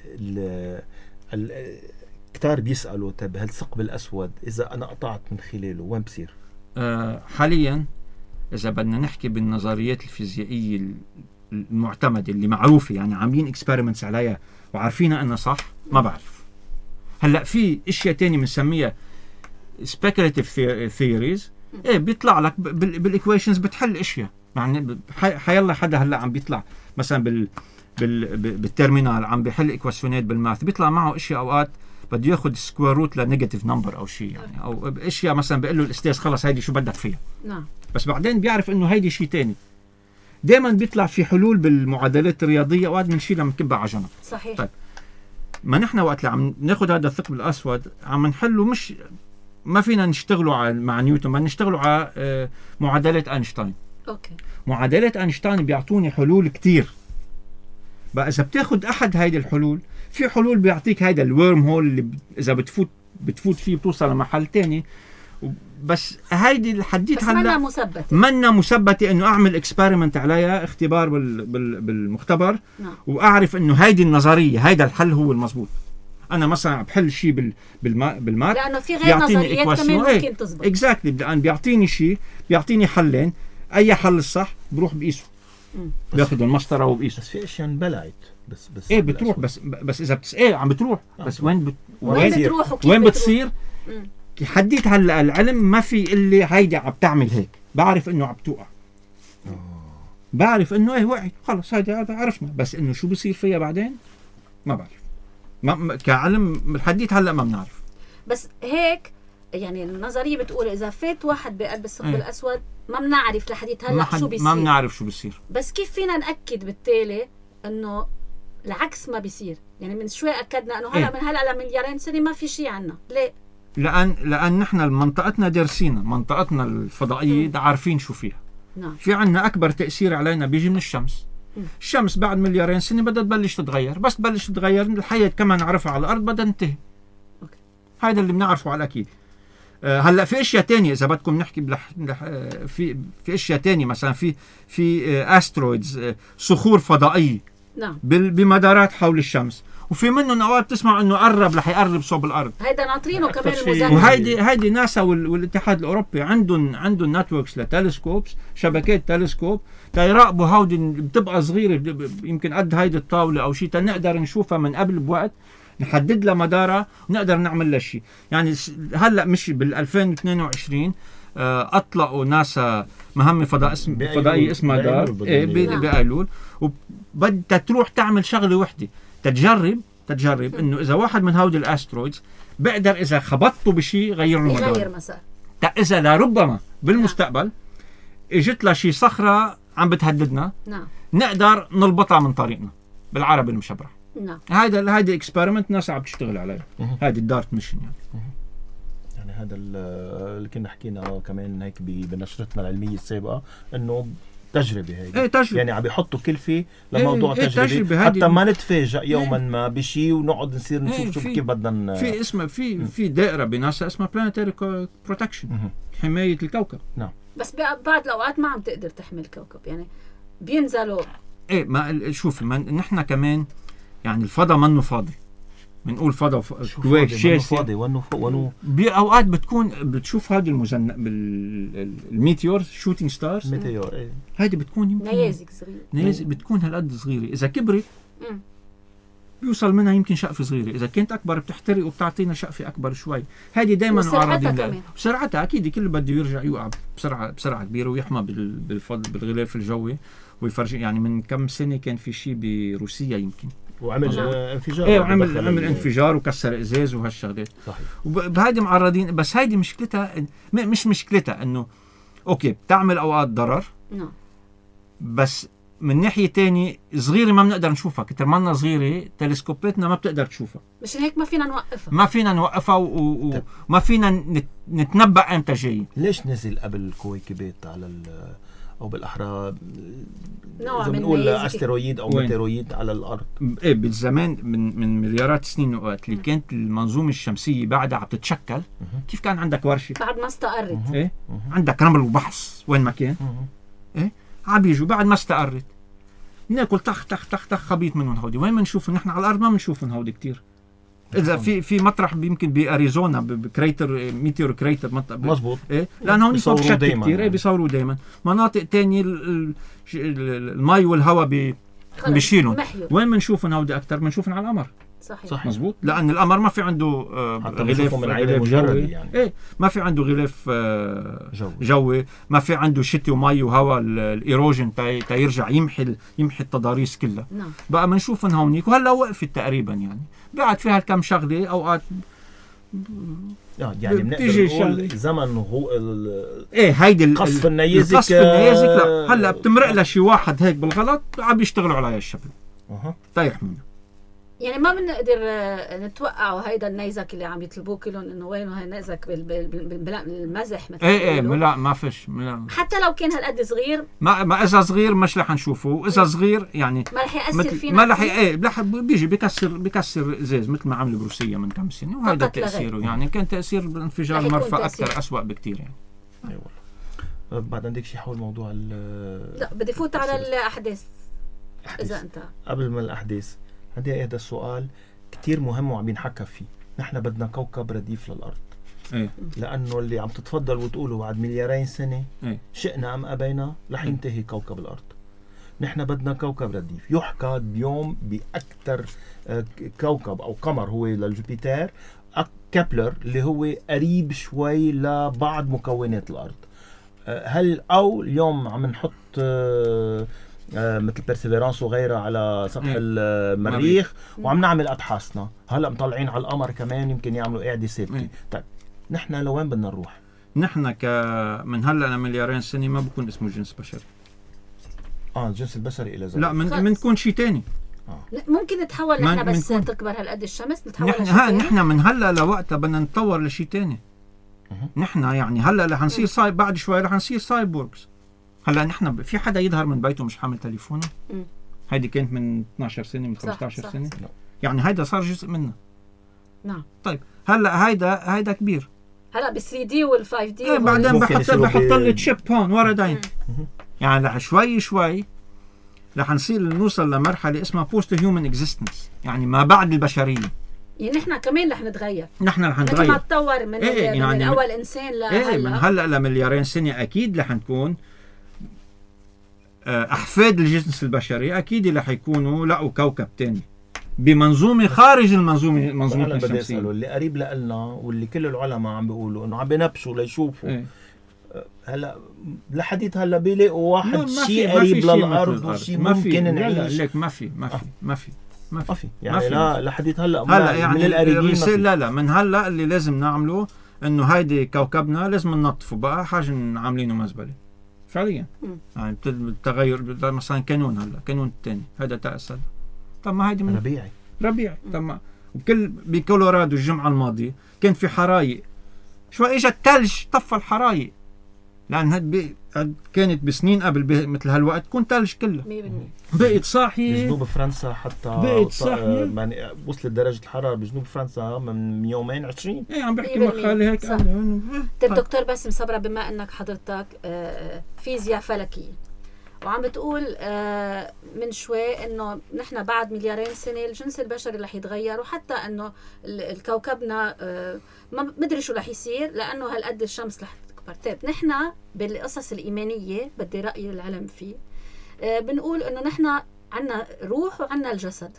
ال كتار بيسألوا طيب هالثقب الأسود إذا أنا قطعت من خلاله وين بصير؟ آه حاليا إذا بدنا نحكي بالنظريات الفيزيائية المعتمدة اللي معروفة يعني عاملين اكسبيرمنتس عليها وعارفينها أنها صح، ما بعرف. هلا في اشياء تانية بنسميها speculative theories. ايه بيطلع لك بالايكويشنز بتحل اشياء. يعني حيلا حدا هلا عم بيطلع مثلا بال بال بالترمينال عم بيحل ايكويشنات بالماث، بيطلع معه اشياء اوقات بده ياخذ سكوير روت لنيجاتيف نمبر او شيء يعني، او اشياء مثلا بيقول له الاستاذ خلص هيدي شو بدك فيها. نعم. بس بعدين بيعرف انه هيدي شيء تاني. دائما بيطلع في حلول بالمعادلات الرياضيه اوقات بنشيلها بنكبها على جنب. صحيح. طيب ما نحن وقت اللي عم ناخذ هذا الثقب الاسود عم نحله، مش ما فينا نشتغلوا على مع نيوتن، بدنا نشتغلوا على معادلات اينشتاين. اوكي. معادلات اينشتاين بيعطوني حلول كتير. بقى اذا بتاخذ احد هيدي الحلول في حلول بيعطيك هيدا الورم هول اللي ب... اذا بتفوت بتفوت فيه بتوصل لمحل تاني. بس هيدي اللي حديت هلا منا مثبته منا مثبته انه اعمل اكسبيرمنت عليها، اختبار بال... بال... بالمختبر. نعم. واعرف انه هيدي النظريه هيدا الحل هو المزبوط. انا مثلا بحل شيء بال... بالما... بالمات لانه في غير نظريات كمان ممكن ايه. تزبط. اكزاكتلي لان بيعطيني شيء، بيعطيني حلين، اي حل الصح بروح بقيسه، بياخذ المسطره وبقيسه. بس في اشياء انبلعت بس بس ايه بتروح بس بس اذا بتس ايه عم بتروح آه. بس وين بت... وين بتروح وكيف وين بتروح؟ بتصير؟ حديت هلا العلم ما في اللي هيدي عم تعمل هيك، بعرف انه عم توقع، بعرف انه ايه وقعت خلص هيدي عرفنا، بس انه شو بصير فيها بعدين ما بعرف. ما كعلم حديت هلا ما بنعرف. بس هيك يعني النظريه بتقول اذا فات واحد بقلب الثقب ايه. الاسود ما بنعرف لحديت هلا شو بيصير، ما بنعرف شو بيصير. بس كيف فينا ناكد بالتالي انه العكس ما بيصير؟ يعني من شوي اكدنا انه هلا ايه. من هلا لمليارين سنه ما في شيء عنا، ليه؟ لان لان نحن منطقتنا دارسينها، منطقتنا الفضائيه دا عارفين شو فيها. نعم. في عنا اكبر تاثير علينا بيجي من الشمس. م. الشمس بعد مليارين سنه بدها تبلش تتغير، بس تبلش تتغير الحياه كما نعرفها على الارض بدها تنتهي. اوكي. هذا اللي بنعرفه على الاكيد. أه هلا في اشياء تانية اذا بدكم نحكي بلح... لح... في في اشياء تانية مثلا في في استرويدز أه صخور فضائيه. نعم. بمدارات حول الشمس، وفي منهم اوقات تسمع انه قرب رح يقرب صوب الارض. هيدا ناطرينه كمان المزمن. وهيدي هيدي ناسا والاتحاد الاوروبي عندهم عندهم نتوركس لتلسكوبس، شبكات تلسكوب تيراقبوا هودي بتبقى صغيره يمكن قد هيدي الطاوله او شيء تنقدر نشوفها من قبل بوقت، نحدد لها مدارها ونقدر نعمل لها شيء. يعني هلا مش بال ألفين واثنين وعشرين اطلقوا ناسا مهمه فضاء اسم فضائيه اسمها دار بأيلول، وبدها تروح تعمل شغله وحده، تتجرب تتجرب انه اذا واحد من هودي الاسترويدز بقدر اذا خبطته بشيء غير له مدار، يغير مسار. اذا لربما بالمستقبل اجت لها شيء صخره عم بتهددنا، نعم، نقدر نلبطها من طريقنا بالعربي المشبرح. نعم. هذا هذا اكسبيرمنت ناسا عم تشتغل عليه، هذه الدارت ميشن يعني. يعني هذا اللي كنا حكينا كمان هيك بنشرتنا العلميه السابقه انه تجربه هيك. ايه تجربه، يعني عم بيحطوا كلفه لموضوع ايه تجربه, تجربة حتى ما نتفاجئ يوما ايه ما بشيء ونقعد نصير نشوف ايه شوف كيف بدنا. في اسمها في في دائره بناسا اسمها بلانيتاري بروتكشن، حمايه الكوكب. نعم. بس بعض الاوقات ما عم تقدر تحمي الكوكب، يعني بينزلوا ايه ما شوفي ما نحن كمان يعني الفضاء منه فاضي، بنقول فضاء فاضي فاضي وانه وانه باوقات بتكون بتشوف هذه المزن بالميتيور شوتينج ستارز، ميتيور ايه هذه بتكون يمكن نيازك صغيره، نيازك بتكون هالقد صغيره، اذا كبرت مم. بيوصل منها يمكن شقفه صغيره، اذا كانت اكبر بتحترق وبتعطينا شقفه اكبر شوي. هذه دائما معرضين لها، بسرعتها اكيد كل بده يرجع يوقع بسرعه بسرعه كبيره ويحمى بالفضل بالغلاف الجوي ويفرج. يعني من كم سنه كان في شيء بروسيا يمكن وعمل آه انفجار، ايه وعمل عمل انفجار وكسر ازاز وهالشغلات. صحيح. وبهيدي معرضين، بس هيدي مشكلتها مش مشكلتها انه اوكي بتعمل اوقات ضرر، نعم، بس من ناحيه تانية صغيره ما بنقدر نشوفها، كتر منا صغيره تلسكوباتنا ما بتقدر تشوفها، مش هيك ما فينا نوقفها ما فينا نوقفها وما فينا نتنبأ امتى جاي. ليش نزل قبل الكويكبات على او بالاحرى نوع من نقول استرويد او ميتيرويد على الارض؟ ايه بالزمان من من مليارات السنين وقت اللي كانت المنظومه الشمسيه بعدها عم تتشكل، كيف كان عندك ورشه بعد ما استقرت، ايه عندك رمل وبحث وين ما كان، ايه عم بيجوا بعد ما استقرت ناكل تخ تخ تخ تخ خبيط منهم هودي. وين بنشوفهم نحن على الارض؟ ما بنشوفهم هودي كتير. اذا في في مطرح يمكن باريزونا بكريتر ميتيور كريتر منطقه مزبوط، ايه لانه هون فوق شت كتير، ايه بيصوروا دائما. مناطق تانية المي والهواء بي بيشيلهم. وين بنشوفهم هودي اكثر؟ بنشوفهم على القمر. صحيح. صحيح مزبوط، لان القمر ما في عنده آه غلاف غلاف جوي، يعني. ايه ما في عنده غلاف آه جوي. جوي، ما في عنده شتي ومي وهواء الايروجين تا يرجع يمحي يمحي التضاريس كلها. نعم. بقى بنشوفهم هونيك، وهلا وقفت تقريبا، يعني بعد فيها كم شغله اوقات يعني بنقدر نقول زمن هو ايه هيدي قصف النيازك. قصف النيازك لا هلا بتمرق لها شي واحد هيك بالغلط عم يشتغلوا على الشبل. اها طيح منه. يعني ما بنقدر نتوقعوا هيدا النيزك اللي عم يطلبوه كلهم انه وينه هي النيزك بالمزح مثل ايه ايه لا ما فيش لا. حتى لو كان هالقد صغير ما ما اذا صغير مش رح نشوفه، اذا صغير يعني ما رح ياثر فينا، ما رح ايه رح بيجي بيكسر بيكسر ازاز مثل ما عمل بروسيا من كم سنه، وهذا تاثيره يعني كان تاثير انفجار مرفأ اكثر اسوأ بكثير يعني. اي والله. بعد عندك شيء حول موضوع ال لا بدي فوت على الاحداث. اذا انت قبل ما الاحداث عندي هذا السؤال كتير مهم وعم ينحكى فيه. نحن بدنا كوكب رديف للأرض. إيه؟ لأنه اللي عم تتفضل وتقوله بعد مليارين سنة إيه؟ شئنا أم أبينا رح ينتهي كوكب الأرض. نحن بدنا كوكب رديف. يحكى اليوم بأكثر كوكب أو قمر هو للجوبيتر كابلر اللي هو قريب شوي لبعض مكونات الأرض. هل أو اليوم عم نحط آه مثل بيرسيفيرانس وغيرها على سطح المريخ وعم نعمل ابحاثنا. هلا مطلعين على القمر كمان يمكن يعملوا قاعده ثابته. طيب نحن لوين بدنا نروح؟ نحن ك من هلا لمليارين سنه ما بكون اسمه جنس بشري. اه الجنس البشري الى زمان لا من منكون شيء ثاني. آه. ممكن نتحول نحن بس تكبر هالقد الشمس نتحول نحن ها نحن من هلا لوقتها بدنا نتطور لشيء ثاني. نحن يعني هلا رح نصير صايب بعد شوي رح نصير سايبورغز. هلا نحن في حدا يظهر من بيته مش حامل تليفونه؟ هيدي كانت من اثنعش سنه من خمسطعش سنه. صح. يعني هيدا صار جزء منا. نعم. طيب هلا هيدا هيدا كبير. هلا ب ثري دي وال فايف دي ايه بعدين بحط بحط لي تشيب هون ورا داين. يعني رح شوي شوي رح نصير نوصل لمرحله اسمها بوست هيومن اكزيستنس، يعني ما بعد البشريه. يعني نحن كمان رح نتغير. نحن رح نتغير. مثل ما تطور من, إيه من يعني اول انسان لهلا. ايه من هلا لمليارين سنه اكيد رح نكون احفاد الجنس البشري اكيد رح يكونوا لقوا كوكب ثاني بمنظومه خارج المنظومه منظومه الشمسيه. اللي قريب لنا واللي كل العلماء عم بيقولوا انه عم بينبشوا ليشوفوا. إيه؟ هلا لحديت هلا بيلاقوا واحد شيء قريب للارض وشيء ممكن نعيش. لا لا لك ما في ما في ما في ما في يعني لا لحديت هلا هلا يعني من القريبين. لا لا من هلا اللي لازم نعمله انه هيدي كوكبنا لازم ننظفه بقى حاجه عاملينه مزبله فعليا. يعني التغير مثلا كانون هلا كانون الثاني هذا تأثر. طب ما هيدي من ربيعي ربيعي. طب ما بكل بكولورادو الجمعه الماضيه كان في حرايق شوي اجى الثلج طفى الحرايق لان هاد كانت بسنين قبل مثل هالوقت تكون ثلج كلها بقت صاحيه. بجنوب فرنسا حتى بقت صاحيه يعني وصلت درجه الحراره بجنوب فرنسا من يومين عشرين. ايه عم بحكي مع خالي هيك. طيب دكتور باسم صبرا بما انك حضرتك فيزياء فلكيه وعم بتقول من شوي انه نحن بعد مليارين سنه الجنس البشري رح يتغير وحتى انه الكوكبنا ما مدري شو رح يصير لانه هالقد الشمس رح تكبر. طيب نحن بالقصص الايمانيه بدي راي العلم فيه بنقول انه نحن عنا روح وعنا الجسد.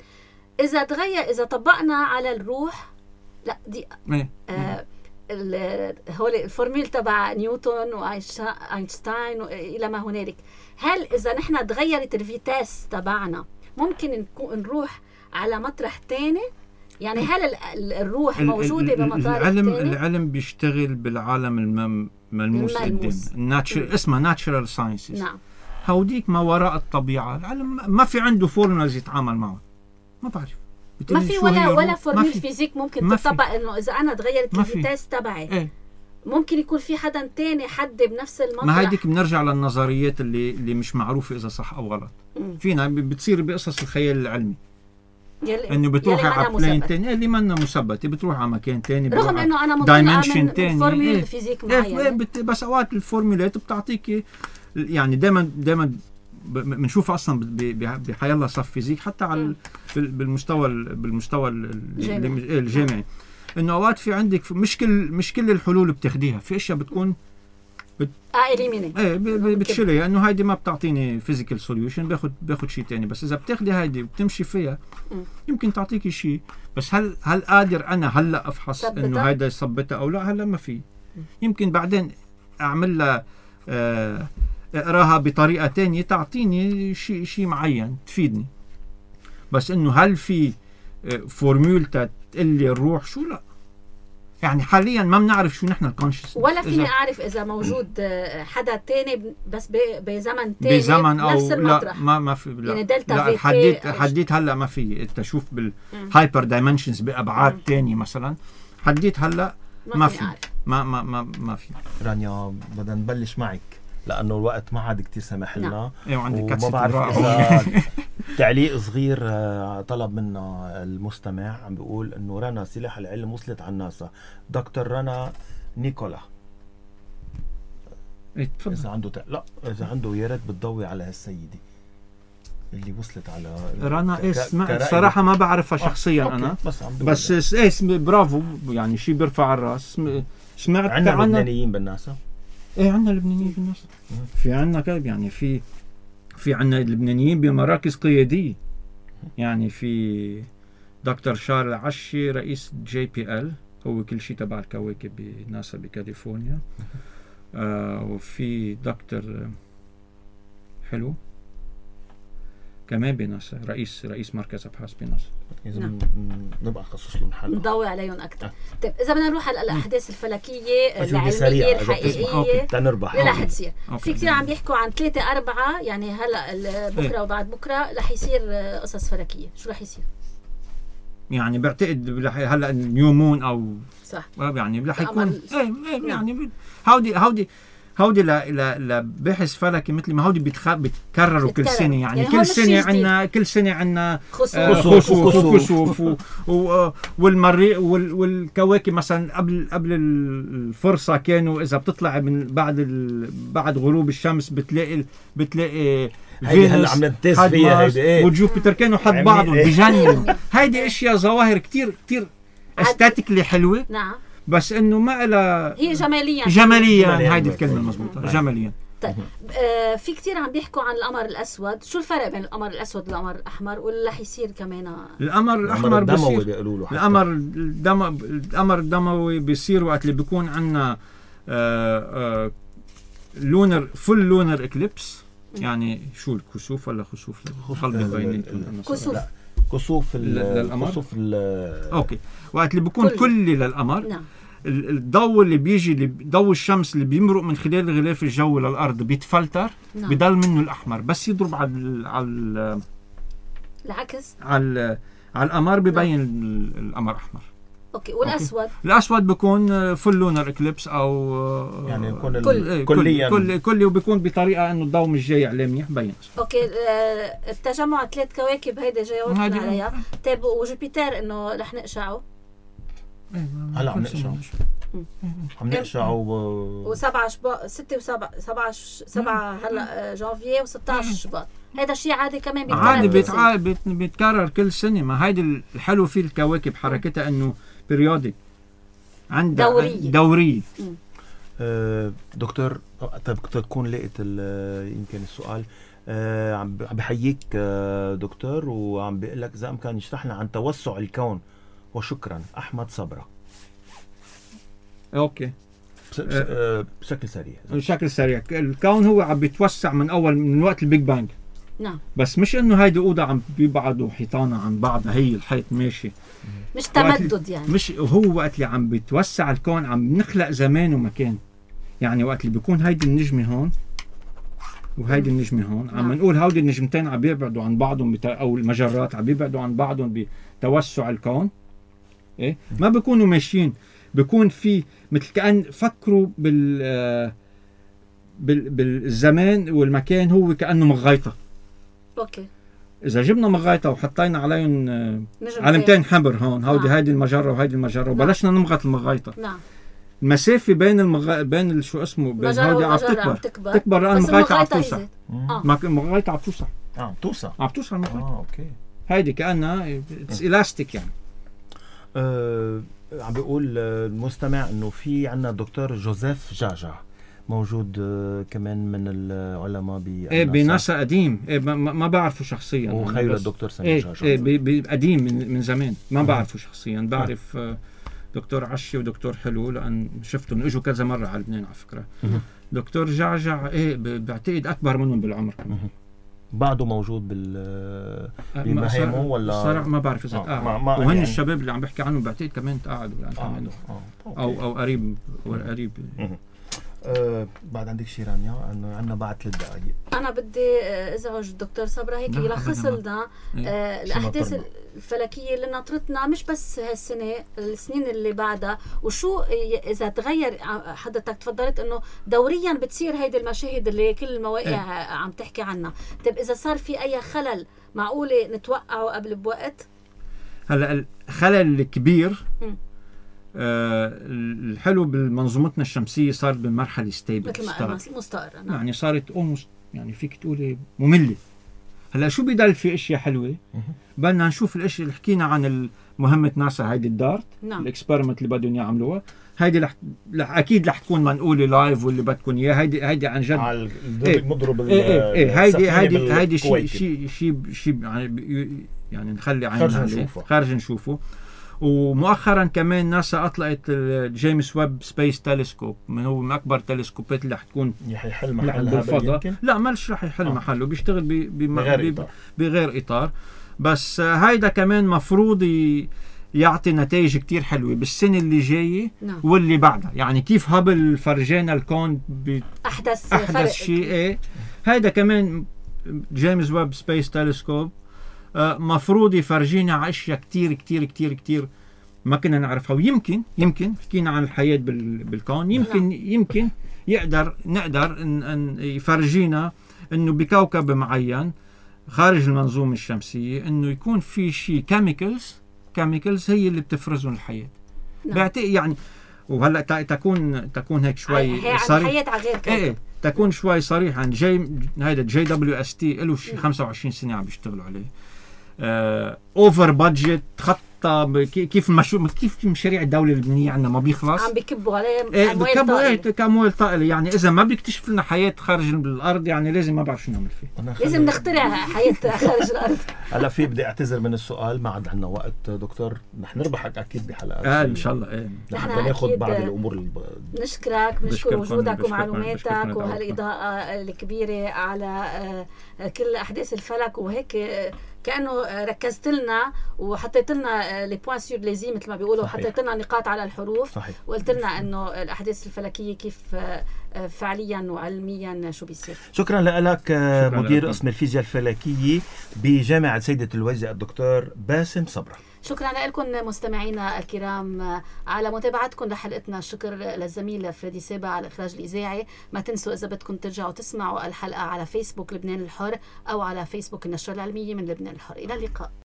اذا تغير اذا طبقنا على الروح لا دي آه هول الفورميل تبع نيوتن واينشتاين الى ما هنالك. هل اذا نحن تغيرت الفيتاس تبعنا ممكن نروح على مطرح ثاني؟ يعني هل الروح موجوده بمطارح العلم تاني؟ العلم بيشتغل بالعالم الملموس قدام الناتشر اسمها ناتشرال ساينسز. نعم. هوديك ما وراء الطبيعه العلم ما في عنده فورمولاز يتعامل معه. ما بعرف ما في ولا ولا فورميل فيزيك ممكن تطبق انه اذا انا تغيرت الفيتاس تبعي ايه؟ ممكن يكون في حدا تاني حد بنفس المطرح. ما هيديك بنرجع للنظريات اللي اللي مش معروفه اذا صح او غلط. مم. فينا بتصير بقصص الخيال العلمي انه بتروح على بلين تاني اللي ما مثبته بتروح على مكان تاني رغم انه انا دايمنشن تاني فورميل إيه؟ فيزيك معين إيه بس اوقات الفورمولات بتعطيك يعني دائما دائما بنشوف اصلا بحيالله صف فيزيك حتى على بالمستوى بالمستوى الجامعي انه اوقات في عندك مش كل مش كل الحلول بتاخديها في اشياء بتكون بت... اه اليميني ايه بتشيلها انه هيدي ما بتعطيني فيزيكال سوليوشن باخذ باخذ شيء ثاني. بس اذا بتاخدي هيدي وبتمشي فيها م. يمكن تعطيكي شيء. بس هل هل قادر انا هلا افحص انه هيدا يثبتها او لا؟ هلا ما في. يمكن بعدين اعمل لها آه اقراها بطريقه ثانيه تعطيني شيء شيء معين تفيدني. بس انه هل في فورمول تقول لي الروح شو؟ لا يعني حاليا ما بنعرف شو نحن الكونشس ولا فيني اعرف اذا موجود حدا تاني بس بزمن تاني بزمن او نفس لا ما ما في لا يعني دلتا لا في حديت حديت هلا ما في انت شوف بالهايبر دايمنشنز بابعاد تاني مثلا حديت هلا ما, ما في ما ما ما ما في. رانيا بدنا نبلش معك لانه الوقت ما عاد كتير سمح لنا. ايوه عندي كاتسه وما بعرف اذا تعليق صغير طلب منا المستمع عم بيقول انه رنا سلاح العلم وصلت على الناسا. دكتور رنا نيكولا ايه تفضل. اذا عنده ت... لا اذا عنده يا ريت بتضوي على هالسيده اللي وصلت على رنا اسم الصراحه ما بعرفها شخصيا آه. انا بس بس اسم برافو يعني شيء بيرفع الراس. سمعت عنا لبنانيين بالناسا. ايه عنا لبنانيين بالناسا في عنا كذب يعني في في عنا لبنانيين بمراكز قياديه يعني في دكتور شارل عشي رئيس جي بي ال هو كل شيء تبع الكواكب بناسا بكاليفورنيا. آه وفي دكتور حلو كمان بناسا رئيس رئيس مركز ابحاث بناسا. اذا نعم. نبقى نخصص لهم حلقه نضوي عليهم اكثر. آه. طيب اذا بدنا نروح على الاحداث الفلكيه العلميه الحقيقيه تنربح اللي رح تصير. في كثير عم بيحكوا عن ثلاثة أربعة يعني هلا بكره ايه. وبعد بكره رح يصير قصص فلكيه. شو رح يصير؟ يعني بعتقد هلا نيو مون او صح يعني رح يكون ايه ايه يعني هودي هودي هودي لباحث فلكي مثل ما هودي بيتكرروا كل سنه يعني, يعني كل سنه عندنا كل سنه عندنا خسوف وكسوف والمريخ والكواكب مثلا قبل قبل الفرصه كانوا اذا بتطلع من بعد بعد غروب الشمس بتلاقي بتلاقي هيدي هلا عم ننتز فيها هيدي ايه وجوبيتر كانوا حد بعضهم بجنن. هيدي اشياء ظواهر كتير كتير استاتيكلي حلوه. نعم بس انه ما لها هي جماليا جماليا هيدي الكلمه المضبوطه جماليا. طيب آه في كتير عم بيحكوا عن القمر الاسود. شو الفرق بين القمر الاسود والقمر الاحمر ولا رح يصير كمان القمر الاحمر الدموي بيقولوا له القمر الدم القمر الدموي بيصير وقت اللي بيكون عندنا آه آه لونر فول لونر اكليبس يعني شو الكسوف ولا خسوف قلبي باينين كسوف كسوف للقمر كسوف اوكي وقت اللي بيكون كلي, كلي للقمر. نعم. الضوء اللي بيجي اللي ضوء الشمس اللي بيمرق من خلال غلاف الجو للارض بيتفلتر. نعم. بضل منه الاحمر بس يضرب على على العكس على على القمر ببين نعم. القمر احمر. اوكي والاسود أوكي. الاسود بيكون فول لونر اكليبس او يعني يكون كل كليا كل كلي وبيكون بطريقه انه الضوء مش جاي عليه منيح بين. اوكي التجمع ثلاث كواكب هيدا جاوبنا عليها. طيب وجوبيتر انه رح نقشعه هلا عم نقشعه عم نقشعه وسبعة شباط ستة وسبعة سبعة سبعة هلا جانفييه وستة شباط. هذا الشيء عادي كمان بيتكرر عادي بيتعاد بيتكرر كل سنه. ما هيدي الحلو في الكواكب حركتها انه بريودي عندها دوريه دوريه. أه دكتور تكون لقيت يمكن السؤال أه عم بحييك أه دكتور وعم بيقول لك اذا امكن يشرح لنا عن توسع الكون. وشكرا احمد صبرا. اوكي بشكل سريع بشكل سريع الكون هو عم بيتوسع من اول من وقت البيج بانج. نعم بس مش انه هيدي اوضه عم بيبعدوا حيطانه عن بعض هي الحيط ماشي مش تمدد يعني مش هو وقت اللي عم بيتوسع الكون عم نخلق زمان ومكان. يعني وقت اللي بيكون هيدي النجمه هون وهيدي النجمه هون عم نقول هودي النجمتين عم بيبعدوا عن بعضهم بتا... او المجرات عم بيبعدوا عن بعضهم بتوسع الكون. ايه ما بيكونوا ماشيين بيكون في مثل كأن فكروا بال آه بال بالزمان والمكان هو كأنه مغايطة. اوكي اذا جبنا مغايطة وحطينا عليهم آه علامتين حبر هون هودي هيدي المجرة وهيدي المجرة وبلشنا نمغط المغايطة. نعم المسافة بين المغ... بين شو اسمه بين هودي عم تكبر تكبر, تكبر لأن المغايطة عم توسع. آه. المغايطة عم توسع عم توسع عم توسع المغايطة. اه اوكي هيدي كأنها إلاستيك يعني. أه عم بيقول المستمع انه في عنا دكتور جوزيف جعجع موجود كمان من العلماء بالناسا. ايه بناسا قديم. ايه ما بعرفه شخصيا وخير الدكتور سمير ايه جعجع. ايه قديم من, من زمان ما بعرفه شخصيا. بعرف دكتور عشي ودكتور حلو لان شفتهم اجوا كذا مره على لبنان على فكره. دكتور جعجع ايه بعتقد اكبر منهم بالعمر كمان. بعده موجود بال بمهامه ولا صراحة ما بعرف إذا تقاعد. آه وهن يعني الشباب اللي عم بحكي عنهم بعتقد كمان تقاعدوا يعني آه كمان آه أو أو قريب قريب. أه بعد عندك شي رانيا؟ انه عندنا بعد ثلاث دقائق. انا بدي ازعج الدكتور صبرا هيك يلخص لنا آه الاحداث الفلكيه اللي ناطرتنا مش بس هالسنه، السنين اللي بعدها، وشو اذا تغير. حضرتك تفضلت انه دوريا بتصير هيدي المشاهد اللي كل المواقع ايه. عم تحكي عنها. طيب اذا صار في اي خلل معقوله نتوقعه قبل بوقت؟ هلا الخلل الكبير آه الحلو بمنظومتنا الشمسيه صارت بمرحله ستيبل مثل ما مستقره. نعم. يعني صارت اولموست يعني فيك تقولي ممله. هلا شو بضل في اشياء حلوه؟ بدنا نشوف الاشياء اللي حكينا عن مهمه ناسا، هيدي الدارت. نعم. الاكسبيرمنت اللي بدهم يعملوها هيدي رح اكيد رح تكون منقوله لايف واللي بدكم اياه. هيدي هيدي عن جد على المضرب ايه ايه ايه هيدي هيدي هيدي شيء شيء شيء شيء يعني يعني نخلي عيننا عليه خارج نشوفه. ومؤخرا كمان ناسا اطلقت الجيمس ويب سبيس تيلسكوب، من هو من اكبر تلسكوبات اللي حتكون يحل محلها بالفضاء. لا مالش رح يحل آه. محله، بيشتغل بغير اطار بغير اطار بس هيدا كمان مفروض يعطي نتائج كتير حلوه بالسنه اللي جايه. نعم. واللي بعدها. يعني كيف هابل فرجانا الكون باحدث احدث شيء ايه هيدا كمان جيمس ويب سبيس تيلسكوب مفروض يفرجينا على اشياء كتير كتير كتير كتير ما كنا نعرفها. ويمكن يمكن حكينا عن الحياة بالكون، يمكن يمكن يقدر نقدر ان, أن يفرجينا انه بكوكب معين خارج المنظومة الشمسية انه يكون في شيء كيميكلز كيميكلز هي اللي بتفرزون الحياة. بعتقد يعني وهلا تكون تكون هيك شوي صريح على غير كوكب. ايه تكون شوي صريح عن جي هيدا جي دبليو اس تي له شيء خمسة وعشرين سنة عم بيشتغلوا عليه. اوفر بادجت خطه كيف المشروع كيف مشاريع الدوله اللبنانيه عندنا ما بيخلص، عم بيكبوا عليه ايه بيكبوا ايه كاموال طائله. يعني اذا ما بيكتشف لنا حياه خارج الارض يعني لازم ما بعرف شو نعمل فيه، لازم نخترع حياه خارج الارض. هلا في بدي اعتذر من السؤال، ما عاد عندنا وقت دكتور، رح نربحك اكيد بحلقات اه ان شاء الله. ايه نحن بدنا ناخذ بعض الامور الب... نشكرك بنشكر وجودك ومعلوماتك وهالاضاءه الكبيره على كل احداث الفلك، وهيك كأنه ركزت لنا وحطيت لنا لي بوين سور ليزي مثل ما بيقولوا، وحطيت لنا نقاط على الحروف. صحيح. وقلت لنا انه الاحداث الفلكيه كيف فعليا وعلميا شو بيصير. شكرا لك مدير قسم الفيزياء الفلكيه بجامعه سيدة الويزة الدكتور باسم صبرا. شكرا لكم مستمعينا الكرام على متابعتكم لحلقتنا. الشكر للزميل فريدي سابا على الإخراج الإذاعي. ما تنسوا إذا بدكم ترجعوا تسمعوا الحلقة على فيسبوك لبنان الحر أو على فيسبوك النشرة العلمية من لبنان الحر. إلى اللقاء.